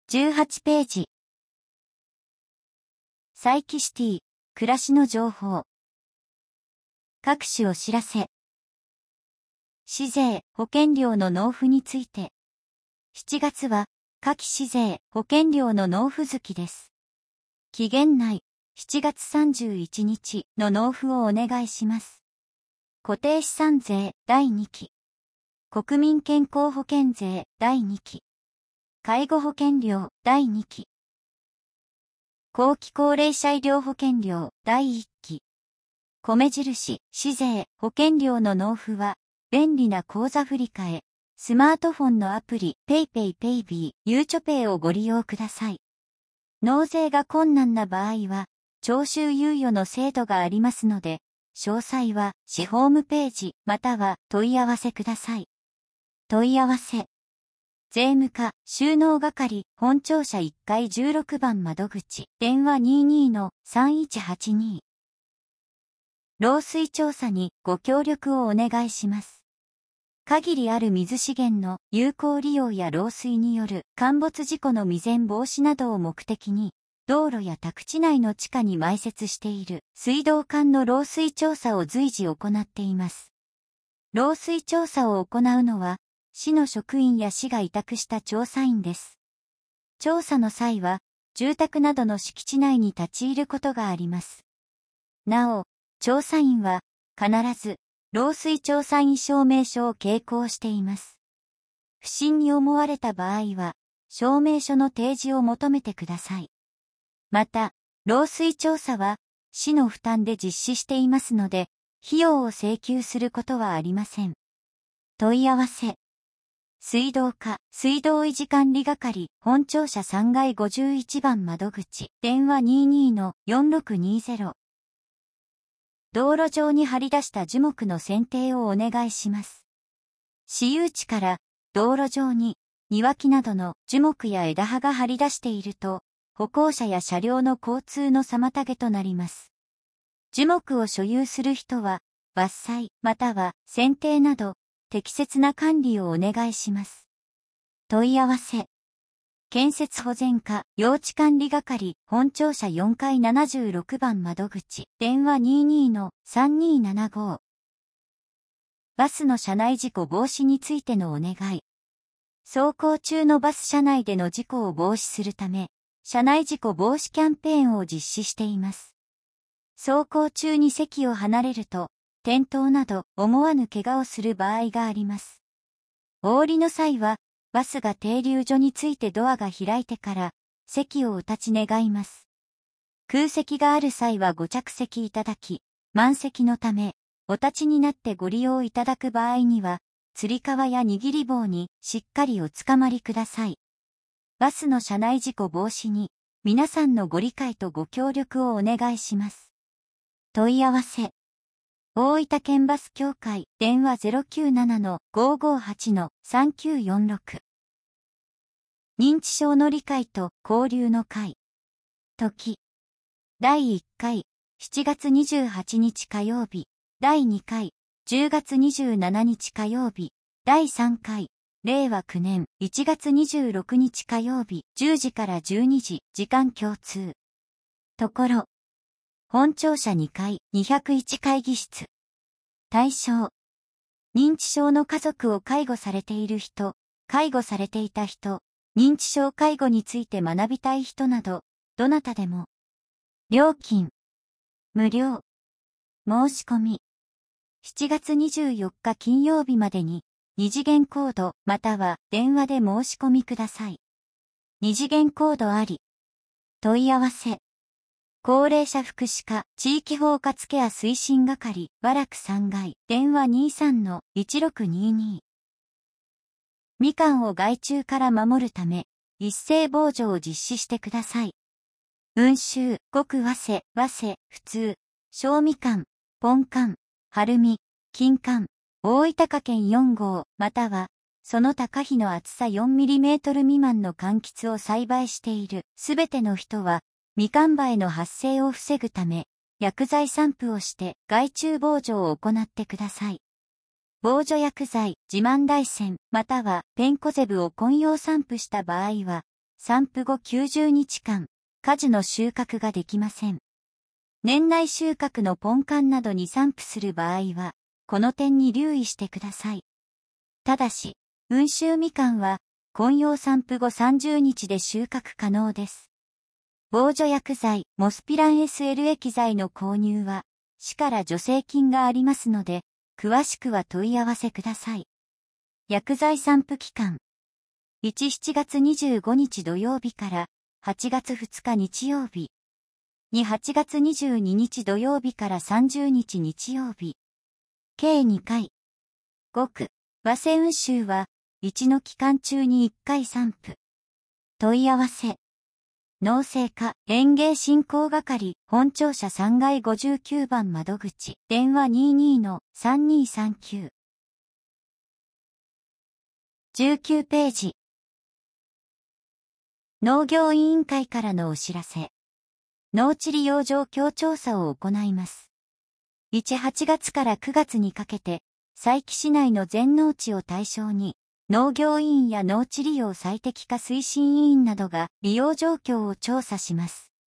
18ページ。サイキシティ、暮らしの情報。各種お知らせ。市税、保険料の納付について。7月は、夏季市税、保険料の納付月です。期限内、7月31日の納付をお願いします。固定資産税第2期。国民健康保険税第2期。介護保険料第2期。後期高齢者医療保険料第1期。米印、市税、保険料の納付は、便利な口座振替、スマートフォンのアプリ PayPay PayB、ゆうちょペイをご利用ください。納税が困難な場合は、徴収猶予の制度がありますので、詳細は市ホームページまたは問い合わせください。問い合わせ。税務課、収納係、本庁舎1階16番窓口、電話 22-3182。漏水調査にご協力をお願いします。限りある水資源の有効利用や漏水による陥没事故の未然防止などを目的に、道路や宅地内の地下に埋設している水道管の漏水調査を随時行っています。漏水調査を行うのは、市の職員や市が委託した調査員です。調査の際は、住宅などの敷地内に立ち入ることがあります。なお、調査員は、必ず、漏水調査員証明書を携行しています。不審に思われた場合は、証明書の提示を求めてください。また、漏水調査は、市の負担で実施していますので、費用を請求することはありません。問い合わせ。水道課、水道維持管理係、本庁舎3階51番窓口、電話 22-4620。道路上に張り出した樹木の剪定をお願いします。私有地から道路上に庭木などの樹木や枝葉が張り出していると、歩行者や車両の交通の妨げとなります。樹木を所有する人は、伐採または剪定など、適切な管理をお願いします。問い合わせ。建設保全課、用地管理係、本庁舎4階76番窓口、電話 22-3275。バスの車内事故防止についてのお願い。走行中のバス車内での事故を防止するため、車内事故防止キャンペーンを実施しています。走行中に席を離れると、転倒など思わぬ怪我をする場合があります。お降りの際は、バスが停留所についてドアが開いてから、席をお立ち願います。空席がある際はご着席いただき、満席のため、お立ちになってご利用いただく場合には、つり革や握り棒にしっかりおつかまりください。バスの車内事故防止に、皆さんのご理解とご協力をお願いします。問い合わせ。大分県バス協会電話 097-558-3946。認知症の理解と交流の会。時。第1回7月28日火曜日。第2回10月27日火曜日。第3回令和9年1月26日火曜日10時から12時時間共通。ところ。本庁舎2階201会議室。対象。認知症の家族を介護されている人、介護されていた人、認知症介護について学びたい人など、どなたでも。料金。無料。申し込み。7月24日金曜日までに、二次元コードまたは電話で申し込みください。二次元コードあり。問い合わせ。高齢者福祉課地域包括ケア推進係和楽3階電話 23-1622。みかんを害虫から守るため一斉防除を実施してください。温州、極早生、早生、普通、小みかん、ポンカン、春み、金柑、大分花県4号またはその他可否の厚さ 4mm 未満の柑橘を栽培しているすべての人はみかん刃の発生を防ぐため、薬剤散布をして害虫防除を行ってください。防除薬剤、自慢大山、またはペンコゼブを混用散布した場合は、 散布後90日間、果樹の収穫ができません。年内収穫のポンカンなどに散布する場合は、この点に留意してください。ただし、温州みかんは、根葉散布後30日で収穫可能です。防除薬剤、モスピラン SL 液剤の購入は、市から助成金がありますので、詳しくは問い合わせください。薬剤散布期間。7月25日土曜日から8月2日日曜日。8月22日土曜日から30日日曜日。計2回。5区、早生温州は、1の期間中に1回散布。問い合わせ。農政課園芸振興係本庁舎3階59番窓口電話 22-3239。19ページ。農業委員会からのお知らせ。農地利用状況調査を行います。8月から9月にかけて、佐伯市内の全農地を対象に、農業委員や農地利用最適化推進委員などが利用状況を調査します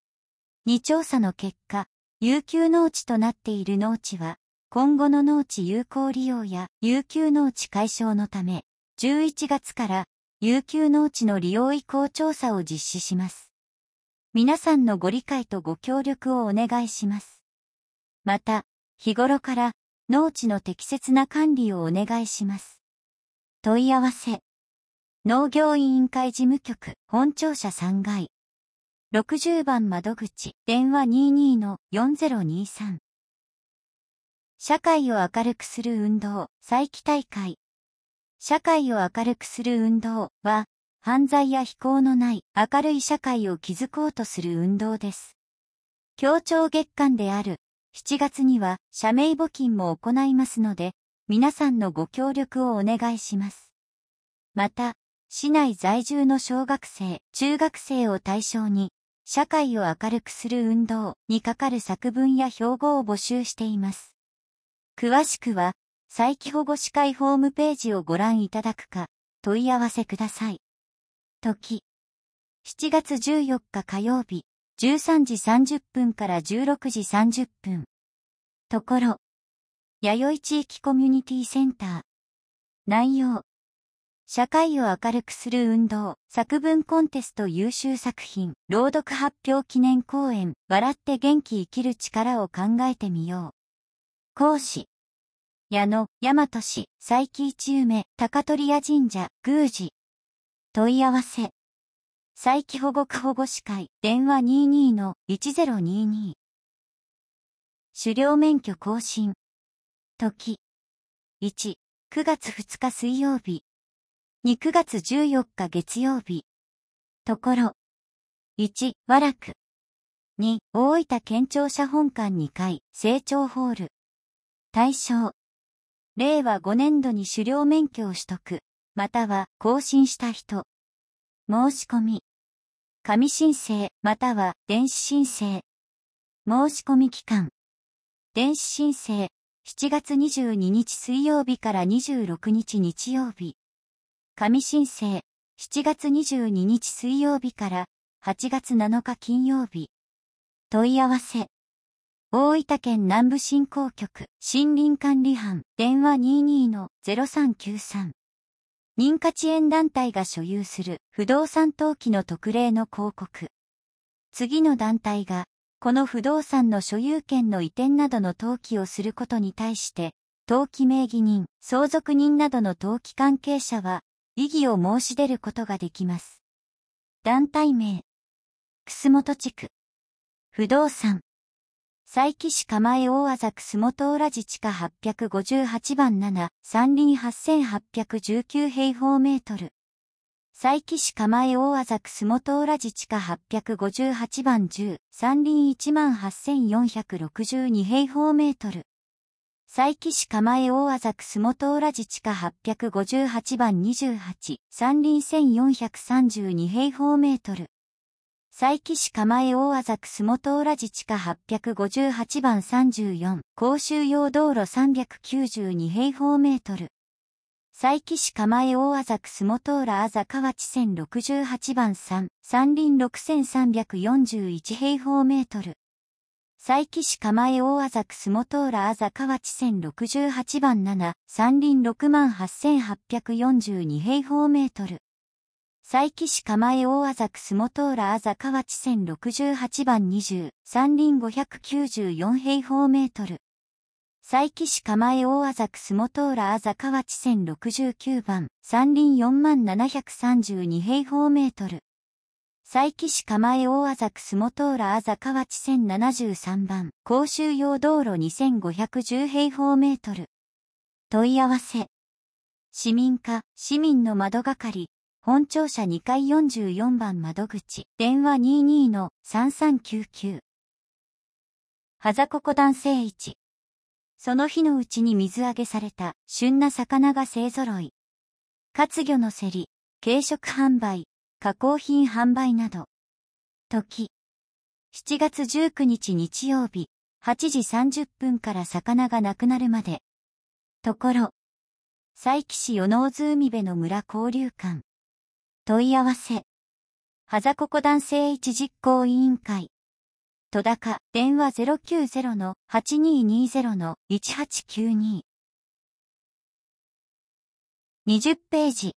。2調査の結果、遊休農地となっている農地は、今後の農地有効利用や遊休農地解消のため、11月から遊休農地の利用移行調査を実施します。皆さんのご理解とご協力をお願いします。また、日頃から農地の適切な管理をお願いします。問い合わせ。農業委員会事務局本庁舎3階。60番窓口電話 22-4023。社会を明るくする運動佐伯大会。社会を明るくする運動は、犯罪や非行のない明るい社会を築こうとする運動です。協調月間である7月には社名募金も行いますので、皆さんのご協力をお願いします。また、市内在住の小学生、中学生を対象に、社会を明るくする運動にかかる作文や標語を募集しています。詳しくは、佐伯保護司会ホームページをご覧いただくか、問い合わせください。時。7月14日火曜日、13時30分から16時30分。ところ。弥生地域コミュニティセンター。内容。社会を明るくする運動、作文コンテスト優秀作品、朗読発表記念講演、笑って元気生きる力を考えてみよう。講師。矢野、大和市、佐伯一梅、高取屋神社、宮司。問い合わせ。佐伯保護区保護司会、電話 22-1022。狩猟免許更新。時。1、9月2日水曜日。2、9月14日月曜日。ところ。1、和楽。2、大分県庁舎本館2階、成長ホール。対象。令和5年度に狩猟免許を取得、または更新した人。申し込み。紙申請、または電子申請。申し込み期間。電子申請、7月22日水曜日から26日日曜日。紙申請、7月22日水曜日から8月7日金曜日。問い合わせ。大分県南部振興局森林管理班電話 22-0393。認可遅延団体が所有する不動産登記の特例の広告。次の団体がこの不動産の所有権の移転などの登記をすることに対して登記名義人、相続人などの登記関係者は異議を申し出ることができます。団体名。楠本地区。不動産。佐伯市蒲江大字楠本浦地地下858番7、山林8819平方メートル。佐伯市蒲江大字楠本浦地地下858番10、山林18462平方メートル。佐伯市蒲江大字楠本浦地地下858番28、山林1432平方メートル。佐伯市蒲江大字楠本浦地地下858番34、公衆用道路392平方メートル。 佐伯市蒲江大浅区洲浦あざ河内線68番3、山林6341平方メートル。佐伯市蒲江大浅区洲浦あざ河内線68番7、山林68842平方メートル。佐伯市蒲江大浅区洲浦あざ河内線68番20、山林594平方メートル。佐伯市蒲江大浅区洲浦あざ河内線69番、山林40732平方メートル。佐伯市蒲江大浅区洲浦あざ河内線73番、公衆用道路2510平方メートル。問い合わせ。市民課、市民の窓係、本庁舎2階44番窓口、電話 22-3399。はざここ男性1。その日のうちに水揚げされた旬な魚が勢揃い。活魚の競り、軽食販売、加工品販売など。時。7月19日日曜日、8時30分から魚がなくなるまで。ところ。佐伯市与野津海辺の村交流館。問い合わせ。はざここ男性1実行委員会。戸高、電話 090-8220-1892。20ページ。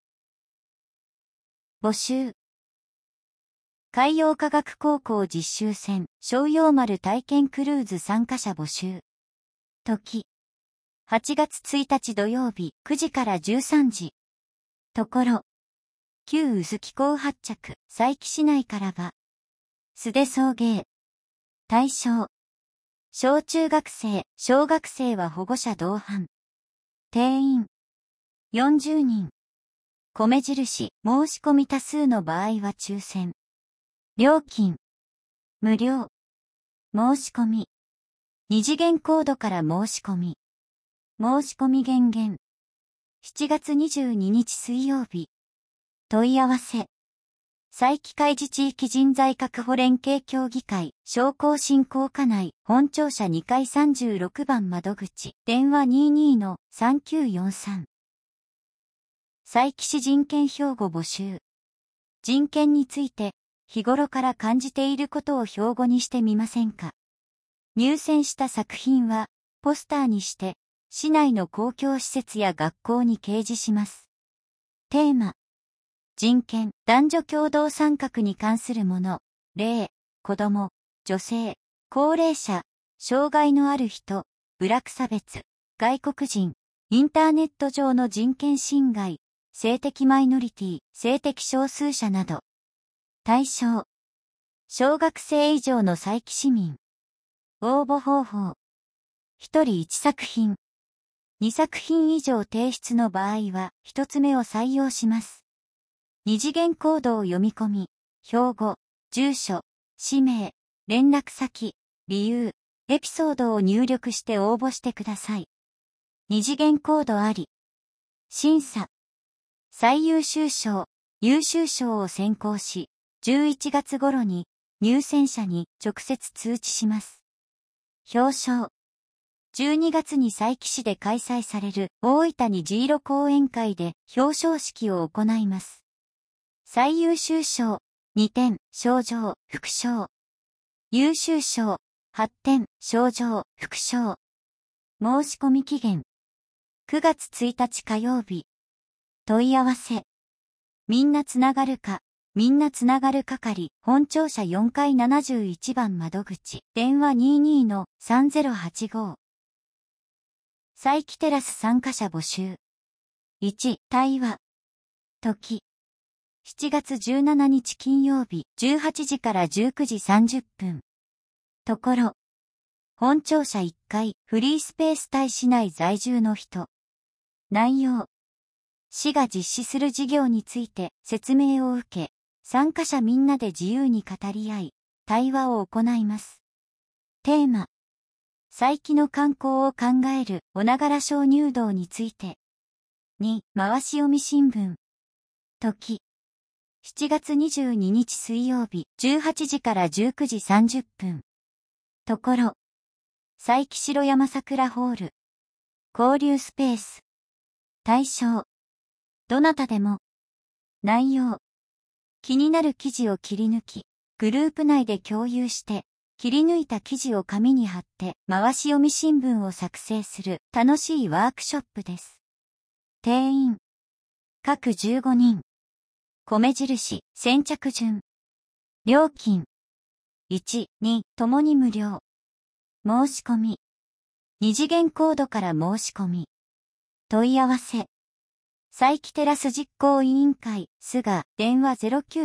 募集。海洋科学高校実習船、商陽丸体験クルーズ参加者募集。時。8月1日土曜日9時から13時。ところ。旧臼杵港発着、佐伯市内からは。素手送迎。対象。小中学生、小学生は保護者同伴。定員。40人。米印、申し込み多数の場合は抽選。料金。無料。申し込み。二次元コードから申し込み。申し込み源限。7月22日水曜日。問い合わせ。佐伯海自地域人材確保連携協議会、商工振興課内、本庁舎2階36番窓口、電話 22-3943。佐伯市人権標語募集。人権について、日頃から感じていることを標語にしてみませんか。入選した作品は、ポスターにして、市内の公共施設や学校に掲示します。テーマ。人権、男女共同参画に関するもの、例、子供、女性、高齢者、障害のある人、部落差別、外国人、インターネット上の人権侵害、性的マイノリティ、性的少数者など。対象。小学生以上の佐伯市民。応募方法。1人1作品。2作品以上提出の場合は、1つ目を採用します。二次元コードを読み込み、標語、住所、氏名、連絡先、理由、エピソードを入力して応募してください。二次元コードあり。審査。最優秀賞、優秀賞を選考し、11月頃に入選者に直接通知します。表彰。12月に佐伯市で開催される大分虹色講演会で表彰式を行います。最優秀賞、2点、賞状、副賞。優秀賞、8点、賞状、副賞。申し込み期限。9月1日火曜日。問い合わせ。みんなつながるか、みんなつながる係、本庁舎4階71番窓口、電話 22-3085。佐伯テラス参加者募集。1、対話。時。7月17日金曜日、18時から19時30分。ところ。本庁舎1階、フリースペース帯市内在住の人。内容。市が実施する事業について説明を受け、参加者みんなで自由に語り合い、対話を行います。テーマ。佐伯の観光を考えるおながら鍾乳洞について。2、回し読み新聞。時。7月22日水曜日、18時から19時30分。ところ。佐伯城山桜ホール。交流スペース。 対象。どなたでも。内容。気になる記事を切り抜き、グループ内で共有して、切り抜いた記事を紙に貼って、回し読み新聞を作成する楽しいワークショップです。定員。各15人。米印、先着順。料金。1、2、ともに無料。申し込み。二次元コードから申し込み。問い合わせ。佐伯テラス実行委員会、菅、電話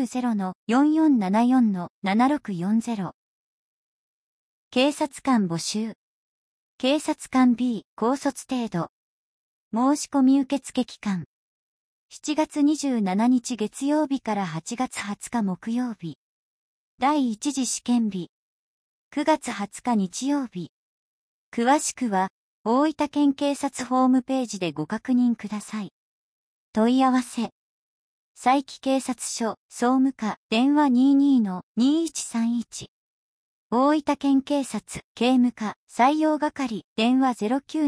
090-4474-7640。警察官募集。警察官 B、高卒程度。申し込み受付期間。7月27日月曜日から8月20日木曜日。第一次試験日。9月20日日曜日。詳しくは、大分県警察ホームページでご確認ください。問い合わせ。佐伯警察署、総務課、電話 22-2131。大分県警察、警務課、採用係、電話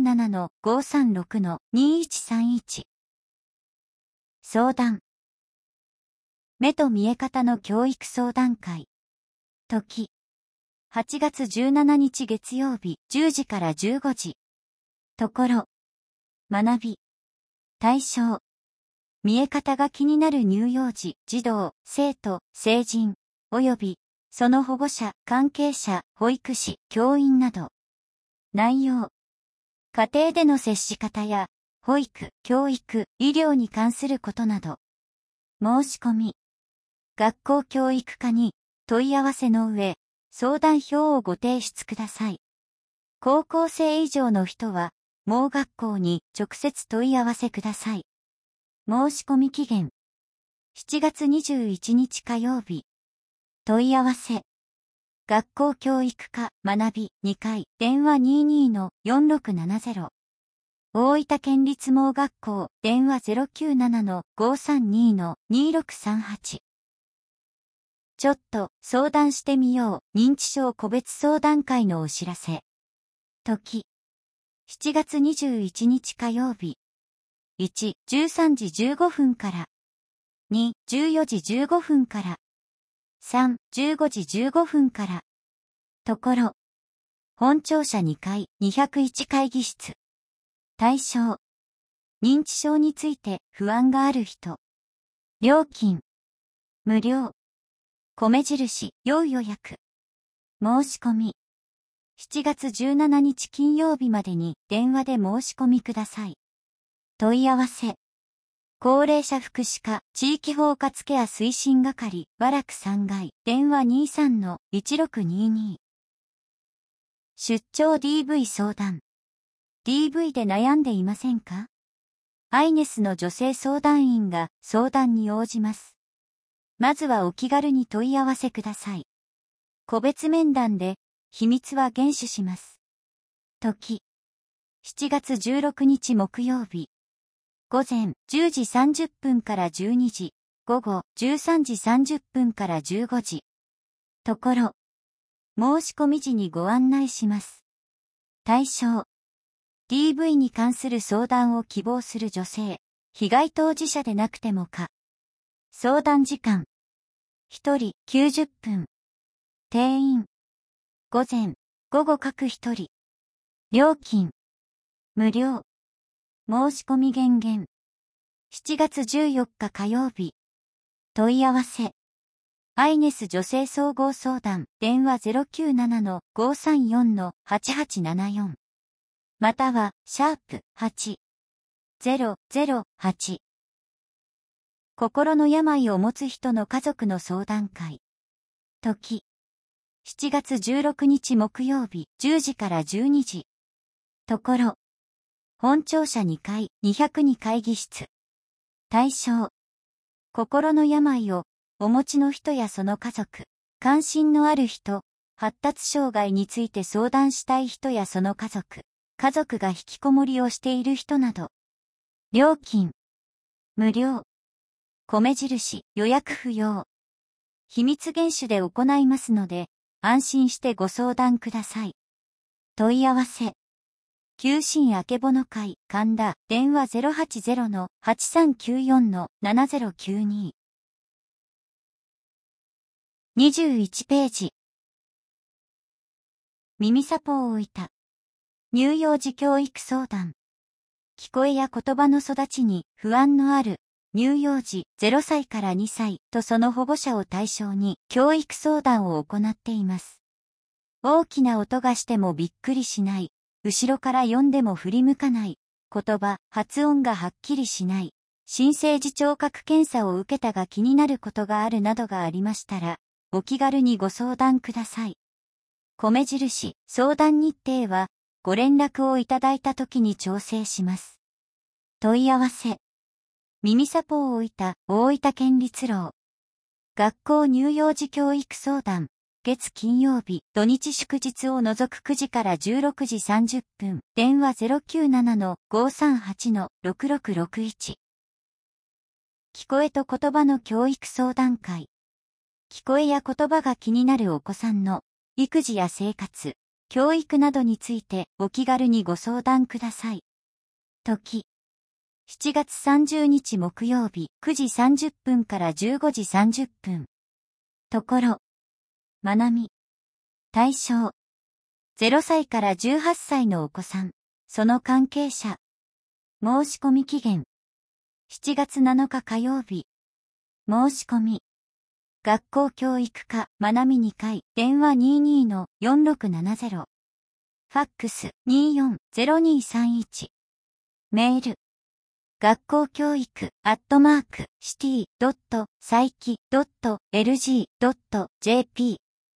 097-536-2131。相談。目と見え方の教育相談会。時。8月17日月曜日、10時から15時。ところ。学び。対象。見え方が気になる乳幼児、児童、生徒、成人、及び、その保護者、関係者、保育士、教員など。内容。家庭での接し方や、保育、教育、医療に関することなど。申し込み。学校教育課に問い合わせの上、相談票をご提出ください。高校生以上の人は、盲学校に直接問い合わせください。申し込み期限。7月21日火曜日。問い合わせ。学校教育課学び2階電話 22-4670。大分県立盲学校電話 097-532-2638。ちょっと相談してみよう認知症個別相談会のお知らせ。時。7月21日火曜日。1、13時15分から。2、14時15分から。3、15時15分から。ところ。本庁舎2階201会議室。対象。認知症について不安がある人。料金。無料。米印、要予約。申し込み。7月17日金曜日までに電話で申し込みください。問い合わせ。高齢者福祉課地域包括ケア推進係和楽3階電話 23-1622。出張 DV 相談。DV で悩んでいませんか？アイネスの女性相談員が相談に応じます。まずはお気軽に問い合わせください。個別面談で秘密は厳守します。時。7月16日木曜日。午前10時30分から12時、午後13時30分から15時。ところ。申し込み時にご案内します。対象。DV に関する相談を希望する女性、被害当事者でなくてもか。相談時間。1人90分。定員。午前、午後各1人。料金。無料。申し込み限限。7月14日火曜日。問い合わせ。アイネス女性総合相談電話 097-534-8874。または、#8008。心の病を持つ人の家族の相談会。時。7月16日木曜日10時から12時。ところ。本庁舎2階202会議室。対象。心の病をお持ちの人やその家族、関心のある人、発達障害について相談したい人やその家族が引きこもりをしている人など。料金。無料。米印、予約不要。秘密厳守で行いますので、安心してご相談ください。問い合わせ。 旧新あけぼの会、神田、電話 080-8394-7092。21ページ。耳サポ大分。乳幼児教育相談。聞こえや言葉の育ちに不安のある乳幼児0歳から2歳とその保護者を対象に教育相談を行っています。大きな音がしてもびっくりしない。後ろから読んでも振り向かない。言葉、発音がはっきりしない。新生児聴覚検査を受けたが気になることがあるなどがありましたら、お気軽にご相談ください。米印、相談日程は、ご連絡をいただいた時に調整します。問い合わせ。耳サポ大分県立労。学校乳幼児教育相談。月金曜日、土日祝日を除く9時から16時30分。電話 097-538-6661。聞こえと言葉の教育相談会。聞こえや言葉が気になるお子さんの育児や生活、教育などについてお気軽にご相談ください。時。7月30日木曜日9時30分から15時30分。ところ。まなみ。対象。0歳から18歳のお子さん、その関係者。申し込み期限。7月7日火曜日。申し込み。学校教育課まなみ2階、電話 22-4670。ファックス 24-0231。メール。学校教育@city.saiki.lg.jp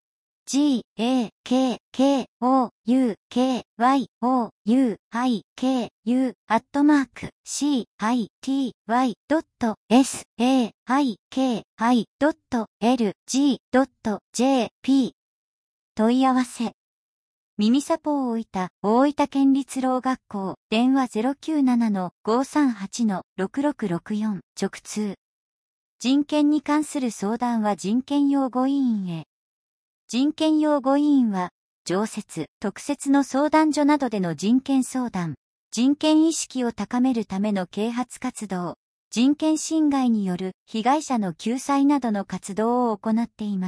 gakuyu.city.saiki.lg.jp 問い合わせ。耳サポ大分県立労学校電話 097-538-6664 直通。人権に関する相談は人権擁護委員へ。人権擁護委員は、常設、特設の相談所などでの人権相談、人権意識を高めるための啓発活動、人権侵害による被害者の救済などの活動を行っています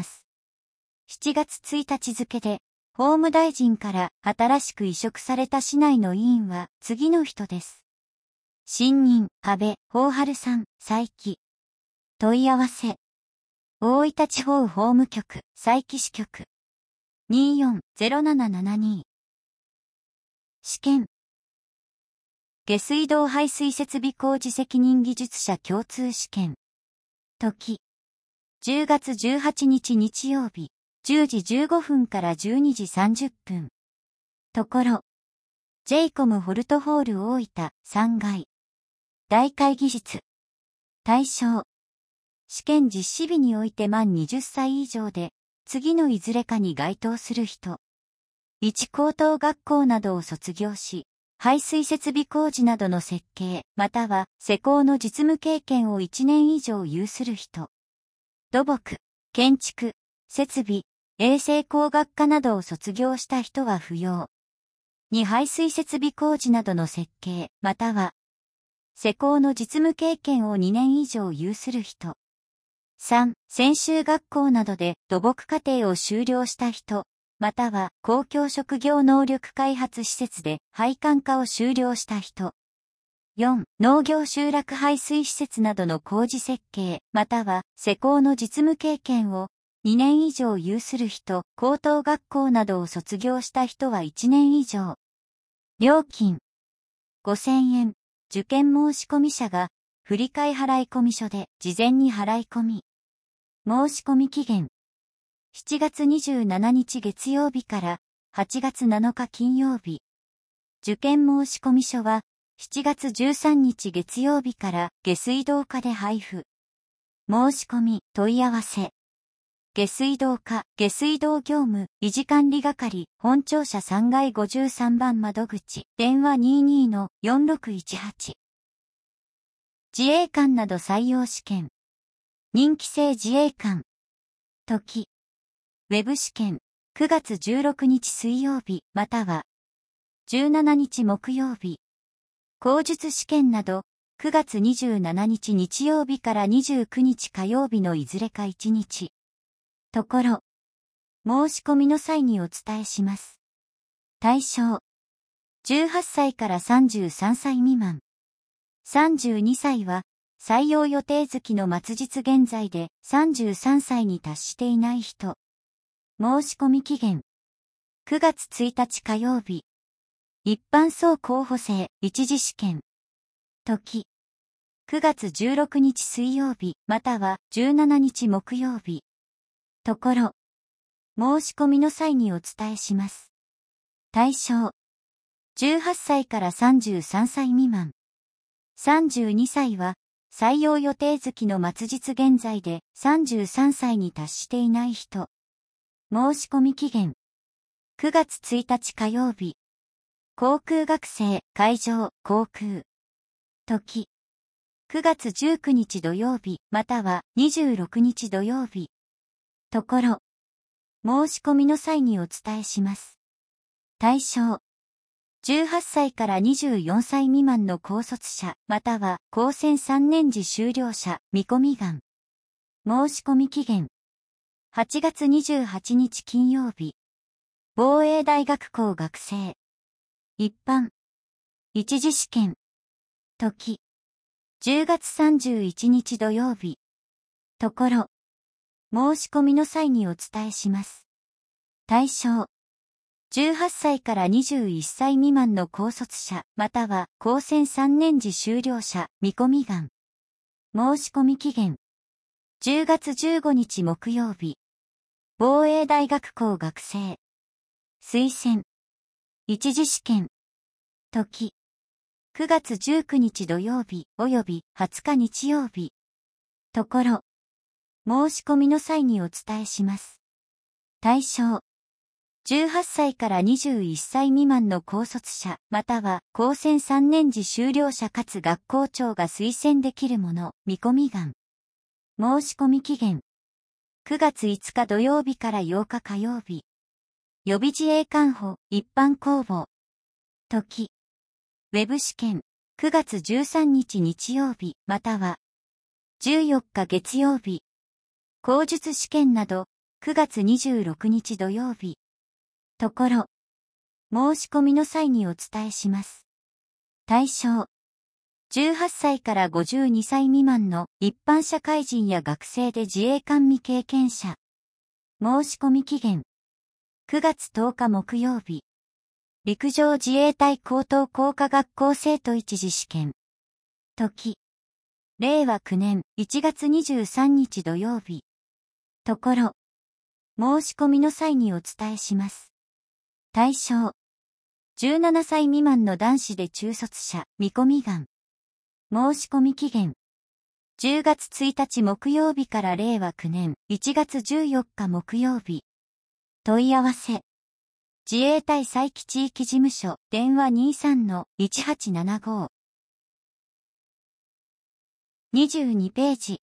。7月1日付で、法務大臣から新しく委嘱された市内の委員は次の人です。新任、安倍、宝春さん、佐伯。問い合わせ。大分地方法務局、佐伯支局。24-0772。試験。下水道排水設備工事責任技術者共通試験。時。10月18日日曜日、10時15分から12時30分。ところ。JCOM ホルトホール大分3階。大会議術。対象。試験実施日において満20歳以上で、次のいずれかに該当する人。一高等学校などを卒業し、排水設備工事などの設計、または施工の実務経験を1年以上有する人。土木、建築、設備、衛生工学科などを卒業した人は不要。2排水設備工事などの設計、または施工の実務経験を2年以上有する人。3、専修学校などで土木課程を修了した人、または公共職業能力開発施設で配管科を修了した人。4、農業集落排水施設などの工事設計、または施工の実務経験を2年以上有する人、高等学校などを卒業した人は1年以上。料金。5000円。受験申込者が振替払込書で事前に払い込み。申込期限。7月27日月曜日から8月7日金曜日。受験申込書は7月13日月曜日から下水道課で配布。申込問い合わせ。下水道課、下水道業務、維持管理係、本庁舎3階53番窓口、電話 22-4618。自衛官など採用試験。任期制自衛官。時。ウェブ試験。9月16日水曜日、または、 17日木曜日。口述試験など、9月27日日曜日から29日火曜日のいずれか1日。ところ。申し込みの際にお伝えします。対象。18歳から33歳未満。32歳は、採用予定月の末日現在で33歳に達していない人。申し込み期限。9月1日火曜日。一般総候補生一次試験。時。9月16日水曜日または17日木曜日。ところ。申し込みの際にお伝えします。対象。18歳から33歳未満。32歳は、採用予定月の末日現在で33歳に達していない人。申し込み期限。9月1日火曜日。航空学生、海上、航空。時。9月19日土曜日、または26日土曜日。ところ。申し込みの際にお伝えします。対象。18歳から24歳未満の高卒者、または高専3年次修了者、見込み願。申し込み期限。8月28日金曜日。防衛大学校学生。一般。一次試験。時。10月31日土曜日。ところ。申し込みの際にお伝えします。対象。18歳から21歳未満の高卒者、または高専3年次修了者、見込み願。申し込み期限。10月15日木曜日。防衛大学校学生。推薦。一次試験。時。9月19日土曜日及び20日日曜日。ところ。申し込みの際にお伝えします。対象。18歳から21歳未満の高卒者、または高専3年次修了者かつ学校長が推薦できるもの、見込み願。申し込み期限。9月5日土曜日から8日火曜日。予備自衛官補、一般公募。時。ウェブ試験。9月13日日曜日、または14日月曜日。口述試験など、9月26日土曜日。ところ。申し込みの際にお伝えします。対象。18歳から52歳未満の一般社会人や学生で自衛官未経験者。申し込み期限。9月10日木曜日。陸上自衛隊高等工科学校生徒一次試験。時。令和9年1月23日土曜日。ところ。申し込みの際にお伝えします。対象。17歳未満の男子で中卒者、見込み願。申し込み期限。10月1日木曜日から令和9年1月14日木曜日。問い合わせ。自衛隊佐伯地域事務所、電話 23-1875。22ページ。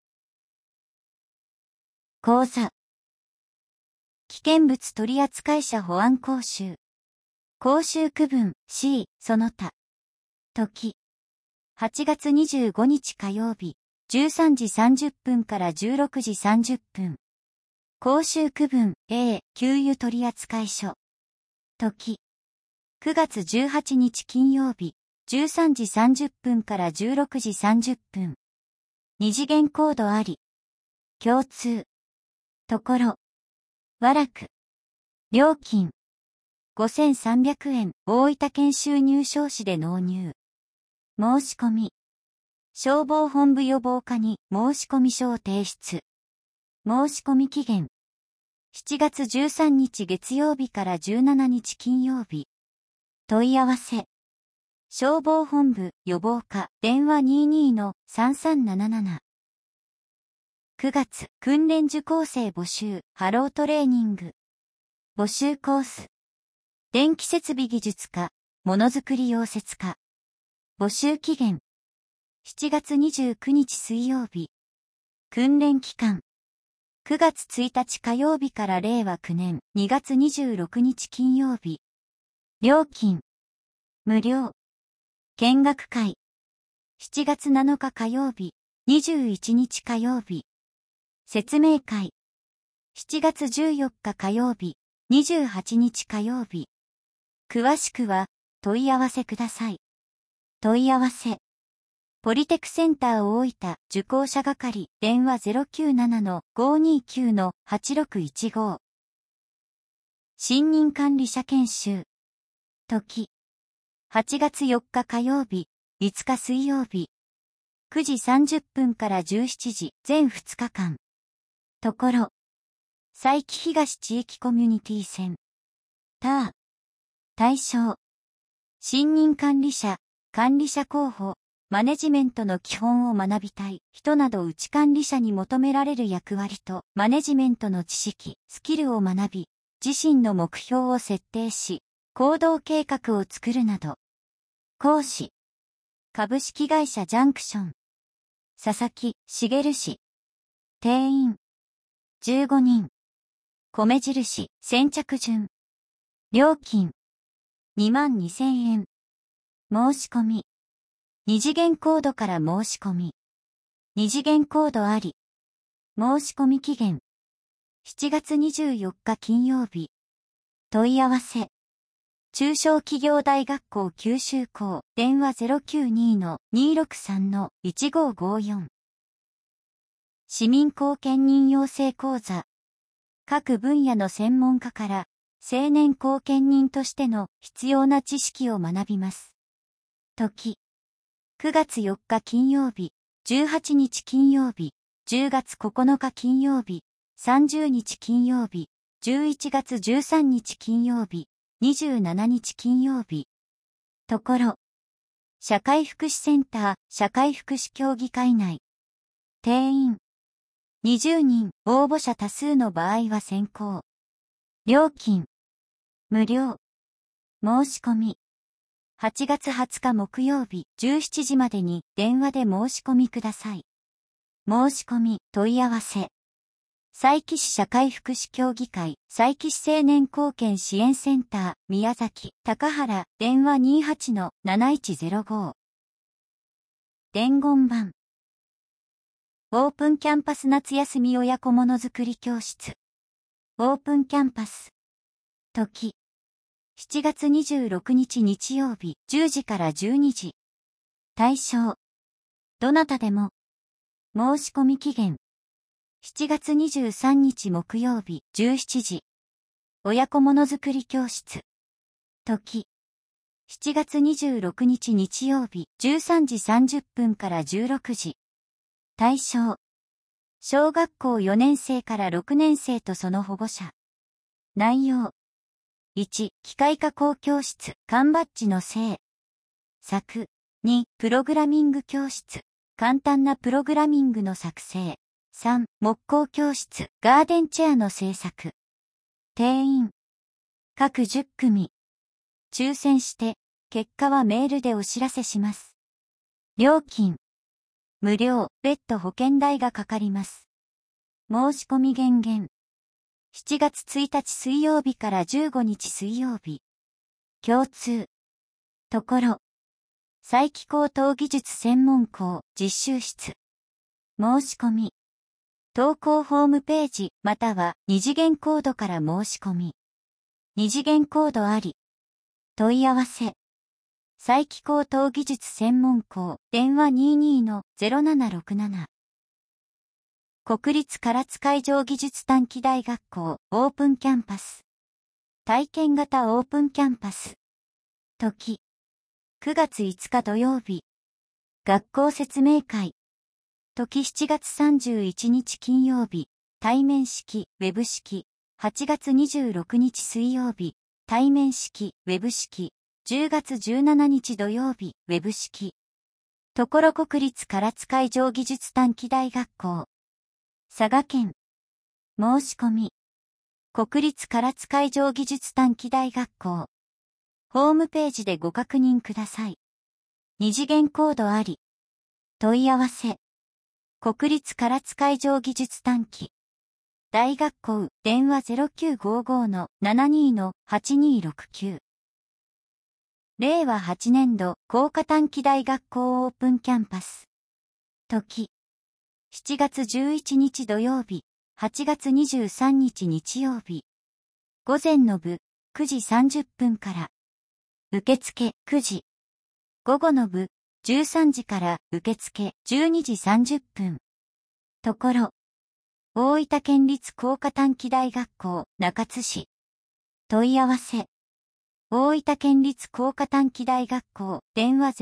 講座。危険物取扱者保安講習。講習区分 C、その他。時。8月25日火曜日、13時30分から16時30分。講習区分 A、給油取扱所。時。9月18日金曜日、13時30分から16時30分。二次元コードあり。共通。ところ。和楽。料金。5300円、大分県収入証紙で納入。申し込み。消防本部予防課に申込書を提出。申し込み期限。7月13日月曜日から17日金曜日。問い合わせ。消防本部予防課電話 22-3377。9月訓練受講生募集ハロートレーニング。募集コース。電気設備技術科、ものづくり溶接科。募集期限。7月29日水曜日。訓練期間。9月1日火曜日から令和9年2月26日金曜日。料金。 無料。見学会。7月7日火曜日、21日火曜日。説明会。7月14日火曜日、28日火曜日。詳しくは、問い合わせください。問い合わせ。ポリテクセンター大分受講者係電話 097-529-8615。新任管理者研修。時。8月4日火曜日、5日水曜日。9時30分から17時全2日間。ところ。佐伯東地域コミュニティセンター。対象。新任管理者、管理者候補、マネジメントの基本を学びたい人など内管理者に求められる役割とマネジメントの知識、スキルを学び、自身の目標を設定し、行動計画を作るなど。講師。株式会社ジャンクション。佐々木茂氏。定員。15人。米印、先着順。料金。22,000円。申し込み。二次元コードから申し込み。二次元コードあり。申し込み期限。7月24日金曜日。問い合わせ。中小企業大学校九州校電話 092-263-1554。市民貢献人養成講座。各分野の専門家から青年貢献人としての必要な知識を学びます。時。9月4日金曜日、18日金曜日、10月9日金曜日、30日金曜日、11月13日金曜日、27日金曜日。ところ。社会福祉センター、社会福祉協議会内。定員。20人、応募者多数の場合は先行。料金。無料。申し込み。8月20日木曜日17時までに電話で申し込みください。申し込み、問い合わせ。佐伯市社会福祉協議会、佐伯市青年貢献支援センター、宮崎、高原、電話 28-7105。伝言板。オープンキャンパス夏休み親子ものづくり教室。オープンキャンパス。時。7月26日日曜日10時から12時。対象。どなたでも。申し込み期限。7月23日木曜日17時。親子ものづくり教室。時。7月26日日曜日13時30分から16時。対象。小学校4年生から6年生とその保護者。内容。1、機械加工教室、缶バッジの製作。2、プログラミング教室、簡単なプログラミングの作成。3、木工教室、ガーデンチェアの製作。定員。各10組。抽選して、結果はメールでお知らせします。料金。無料、別途保険代がかかります。申し込み限限。7月1日水曜日から15日水曜日。共通。ところ。佐伯高等技術専門校実習室。申し込み。投稿ホームページまたは二次元コードから申し込み。二次元コードあり。問い合わせ。佐伯高等技術専門校電話 22-0767。国立唐津海上技術短期大学校オープンキャンパス。体験型オープンキャンパス。時。9月5日土曜日。学校説明会。時7月31日金曜日。対面式、ウェブ式。8月26日水曜日。対面式、ウェブ式。10月17日土曜日、ウェブ式。所国立唐津海上技術短期大学校。佐賀県。申し込み。国立唐津海上技術短期大学校。ホームページでご確認ください。二次元コードあり。問い合わせ。国立唐津海上技術短期。大学校電話 0955-72-8269。 令和8年度工科短期大学校オープンキャンパス。時。7月11日土曜日、8月23日日曜日。午前の部、9時30分から。受付9時。午後の部、13時から受付12時30分。ところ。大分県立工科短期大学校中津市。問い合わせ。大分県立工科短期大学校電話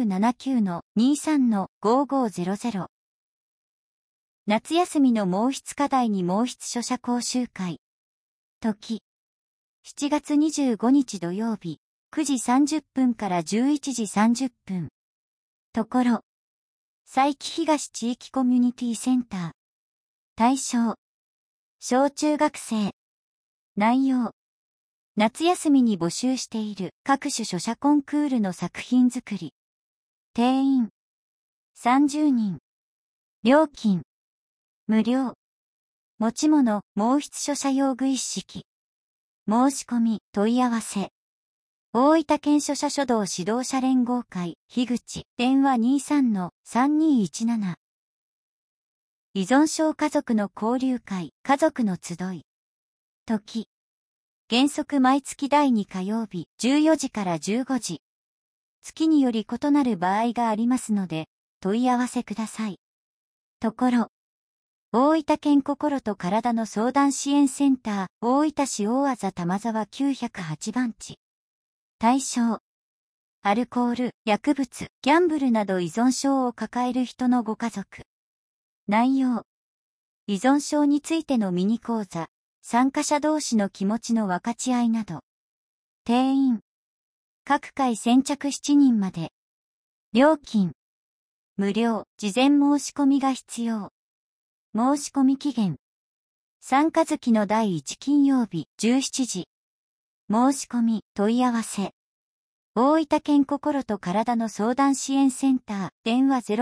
0979-23-5500。夏休みの毛筆課題に毛筆書写講習会。時。7月25日土曜日、9時30分から11時30分。ところ。佐伯東地域コミュニティセンター。対象。小中学生。内容。夏休みに募集している各種書写コンクールの作品作り。定員。30人。料金。無料。持ち物、毛筆書写用具一式。申し込み、問い合わせ。大分県書写書道指導者連合会、樋口、電話 23-3217。依存症家族の交流会、家族の集い。時。原則毎月第2火曜日、14時から15時。月により異なる場合がありますので、問い合わせください。ところ。大分県心と体の相談支援センター、大分市大字玉沢908番地。対象。アルコール、薬物、ギャンブルなど依存症を抱える人のご家族。内容。依存症についてのミニ講座、参加者同士の気持ちの分かち合いなど。定員。各回先着7人まで。料金。無料、事前申し込みが必要。申し込み期限。参加月の第1金曜日17時。申し込み、問い合わせ。大分県心と体の相談支援センター、電話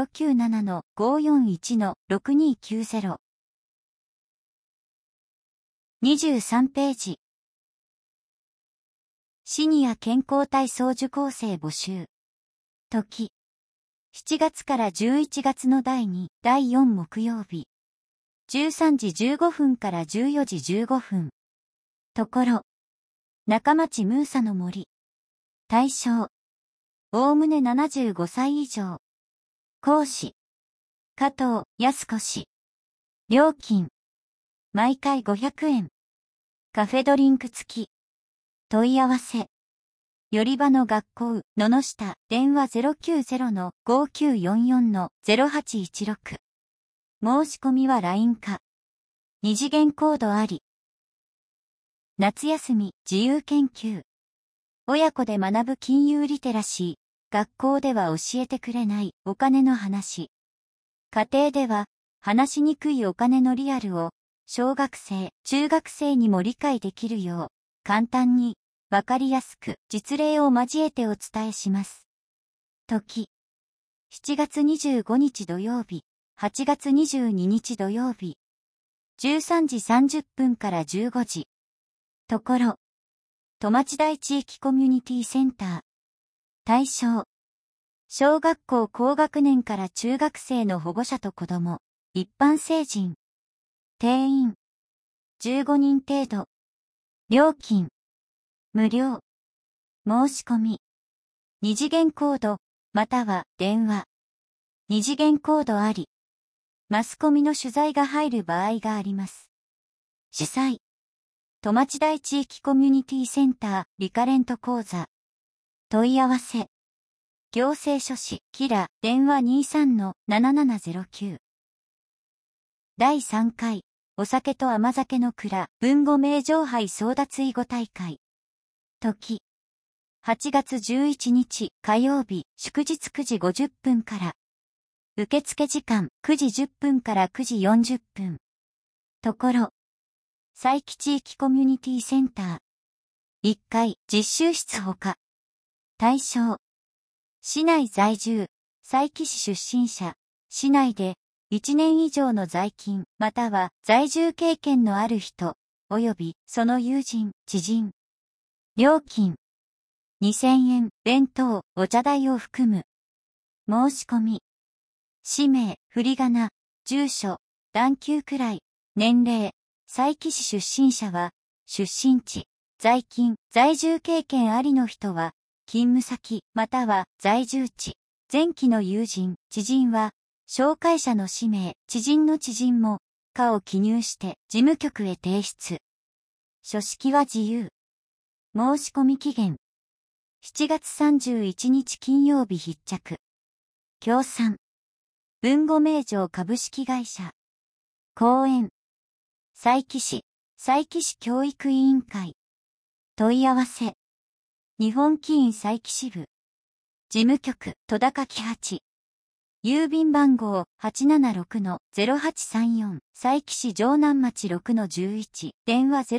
097-541-6290。23ページ。シニア健康体操受講生募集。時。7月から11月の第2、第4木曜日。13時15分から14時15分。ところ。中町ムーサの森。対象。おおむね75歳以上。講師。加藤康子氏。料金。毎回500円。カフェドリンク付き。問い合わせ。より場の学校、野々下、電話 090-5944-0816。申し込みは LINE か。二次元コードあり。夏休み、自由研究。親子で学ぶ金融リテラシー。学校では教えてくれないお金の話。家庭では話しにくいお金のリアルを小学生、中学生にも理解できるよう簡単にわかりやすく実例を交えてお伝えします。時。7月25日土曜日、8月22日土曜日。13時30分から15時。ところ。戸町台地域コミュニティセンター。対象。小学校高学年から中学生の保護者と子供、一般成人。定員。15人程度。料金。無料。申し込み。二次元コード、または電話。二次元コードあり。マスコミの取材が入る場合があります。主催。戸町台地域コミュニティセンターリカレント講座。問い合わせ。行政書士、キラ、電話 23-7709。第3回、お酒と甘酒の蔵、文語名城杯争奪囲碁大会。時。8月11日火曜日、祝日9時50分から。受付時間9時10分から9時40分。ところ。佐伯地域コミュニティセンター。1階実習室ほか。対象。市内在住、佐伯市出身者、市内で1年以上の在勤または在住経験のある人、及びその友人、知人。料金。 2000円、弁当、お茶代を含む。申し込み。氏名、振り仮名、住所、段級位、年齢、佐伯市出身者は、出身地、在勤、在住経験ありの人は、勤務先、または在住地、前期の友人、知人は、紹介者の氏名、知人の知人も、かを記入して事務局へ提出。書式は自由。申し込み期限。7月31日金曜日必着。協賛。文語名城株式会社。講演。佐伯市教育委員会。問い合わせ。日本棋院佐伯支部。事務局、戸高木8。郵便番号 876-0834 佐伯市城南町 6-11 電話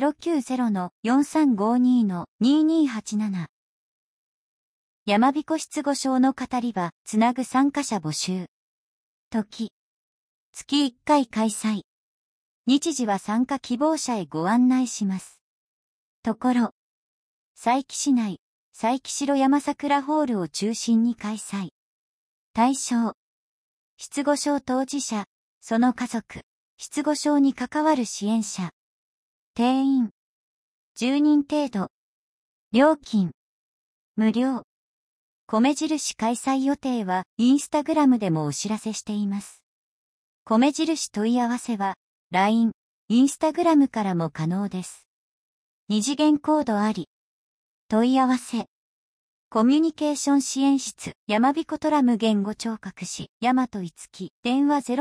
090-4352-2287 山彦失語症の語り場つなぐ参加者募集時月1回開催日時は参加希望者へご案内しますところ佐伯市内佐伯城山桜ホールを中心に開催対象失語症当事者、その家族、失語症に関わる支援者。定員、10人程度。料金、無料。米印開催予定は、インスタグラムでもお知らせしています。米印問い合わせは、LINE、インスタグラムからも可能です。二次元コードあり。問い合わせ。コミュニケーション支援室、山彦トラム言語聴覚士、大和いつき、電話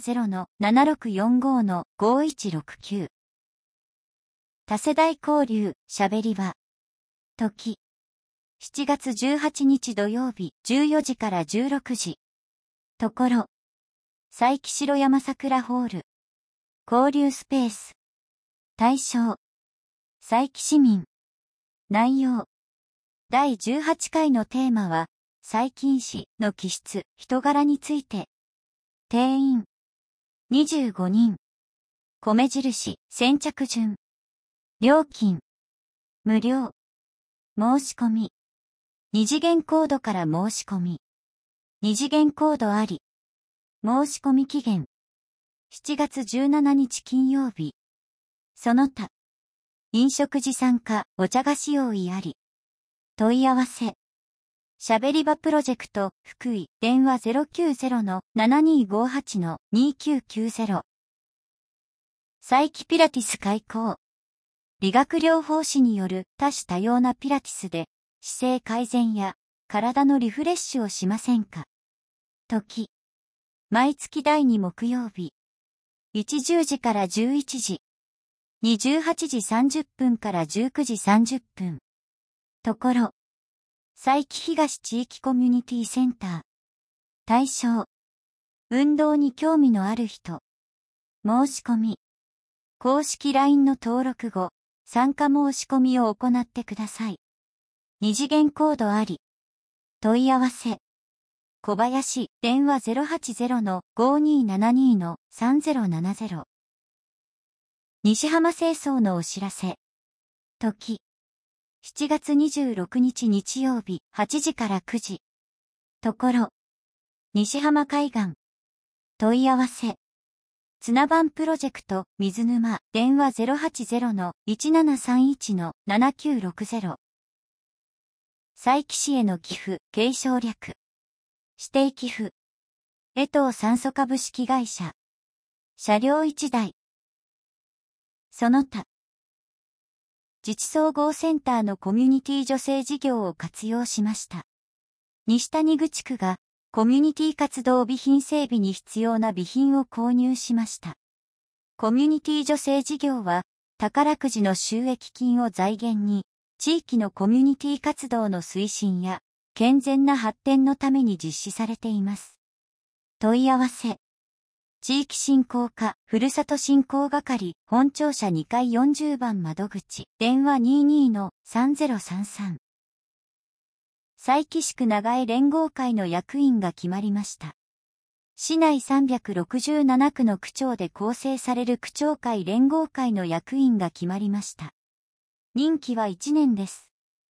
070-7645-5169。多世代交流、しゃべり場。時。7月18日土曜日、14時から16時。ところ。佐伯城山桜ホール。交流スペース。対象。佐伯市民。内容。第18回のテーマは、佐伯市の気質、人柄について。定員。25人。米印、先着順。料金。無料。申し込み。二次元コードから申し込み。二次元コードあり。申し込み期限。7月17日金曜日。その他。飲食時参加、お茶菓子用意あり。問い合わせ。しゃべり場プロジェクト、福井、電話 090-7258-2990。佐伯ピラティス開講。理学療法士による多種多様なピラティスで、姿勢改善や体のリフレッシュをしませんか。時。毎月第2木曜日。10時から11時。18時30分から19時30分。ところ。佐伯東地域コミュニティセンター。対象。運動に興味のある人。申し込み。公式 LINE の登録後、参加申し込みを行ってください。二次元コードあり。問い合わせ。小林、電話 080-5272-3070。西浜清掃のお知らせ。時。7月26日日曜日8時から9時。ところ。西浜海岸。問い合わせ。綱番プロジェクト水沼電話 080-1731-7960。佐伯市への寄付継承略。指定寄付。江藤酸素株式会社。車両1台。その他。自治総合センターのコミュニティ助成事業を活用しました。西谷口区がコミュニティ活動備品整備に必要な備品を購入しました。コミュニティ助成事業は宝くじの収益金を財源に地域のコミュニティ活動の推進や健全な発展のために実施されています。問い合わせ。地域振興課、ふるさと振興係、本庁舎2階40番窓口、電話 22-3033。佐伯市区長江連合会の役員が決まりました。市内367区の区長で構成される区長会連合会の役員が決まりました。任期は1年です。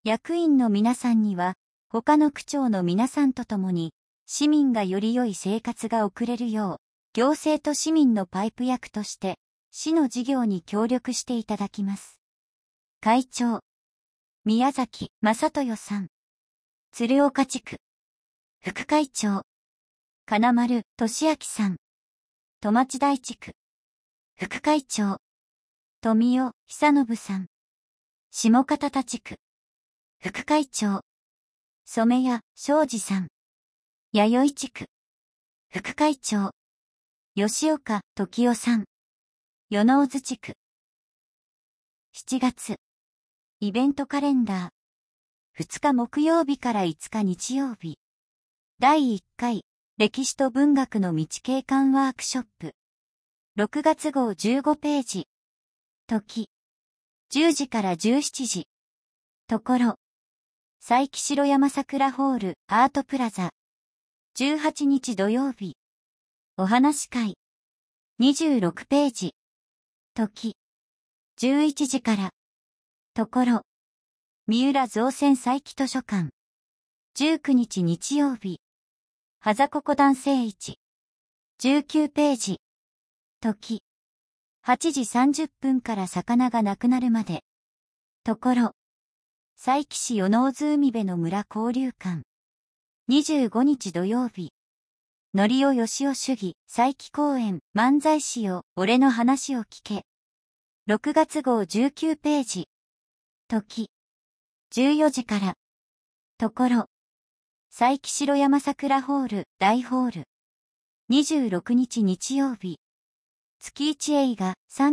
役員の皆さんには、他の区長の皆さんと共に、市民がより良い生活が送れるよう、行政と市民のパイプ役として、市の事業に協力していただきます。会長、宮崎正豊さん。鶴岡地区。副会長、金丸俊明さん。戸町台地区。副会長、富尾久信さん。下片田地区。副会長、染谷昌司さん。弥生地区。副会長、吉岡時夫さん。与野津地区。7月。イベントカレンダー。2日木曜日から5日日曜日。第1回、歴史と文学の道景観ワークショップ。6月号15ページ。時。10時から17時。ところ。佐伯城山桜ホールアートプラザ。18日土曜日。お話会。26ページ。時。11時から。ところ。三浦造船佐伯図書館。19日日曜日。はざここ男性市。19ページ。時。8時30分から魚がなくなるまで。ところ。佐伯市与野津海辺の村交流館。25日土曜日。のりおよしお主義佐伯公演漫才師よ俺の話を聞け。6月号19ページ。時。14時から。ところ。佐伯城山桜ホール大ホール。26日日曜日。月一映画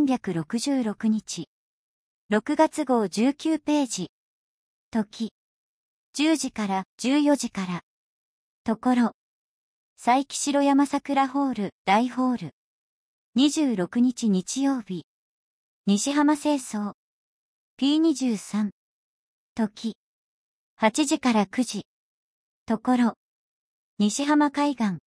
366日。6月号19ページ。時。10時から14時から。ところ。佐伯城山桜ホール大ホール。26日日曜日。西浜清掃。P23。時。8時から9時。ところ。西浜海岸。